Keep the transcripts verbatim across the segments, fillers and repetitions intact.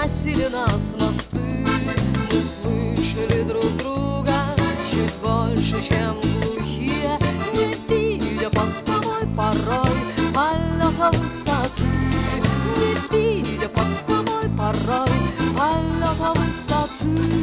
сносили нас мосты. Мы слышали друг друга чуть больше, чем глухие, не видя под собой порой полета высоты, не видя под собой порой полета высоты.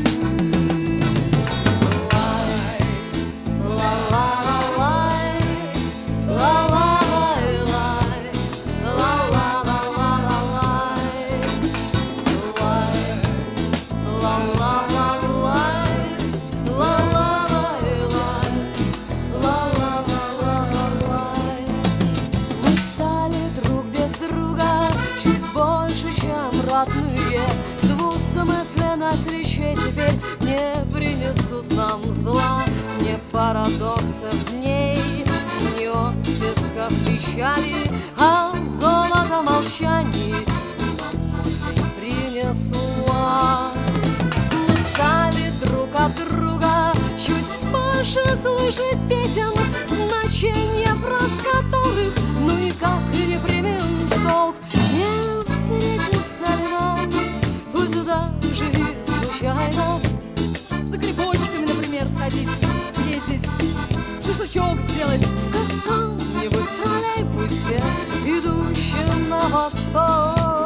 Родные, двусмысленность речей теперь не принесут нам зла. Ни парадоксов дней, ни оттисков печали, а золото молчаний нам осень принесла. Мы стали друг от друга чуть больше слышать песен, значение фраз которых ну никак и не примем в толк. Не встретиться ли нам, пусть даже и случайно, за грибочками, например, сходить, съездить, шашлычок сделать в каком-нибудь троллейбусе, идущем на восток.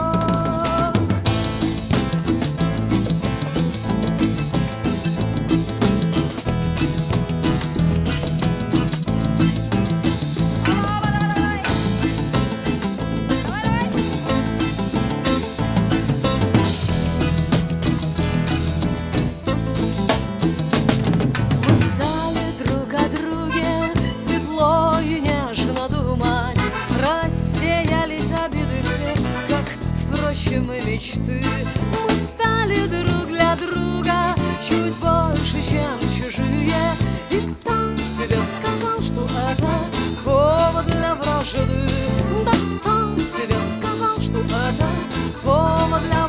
Мы мечты, мы стали друг для друга чуть больше, чем чужие. И кто тебе сказал, что это повод для вражды? Да кто тебе сказал, что это повод для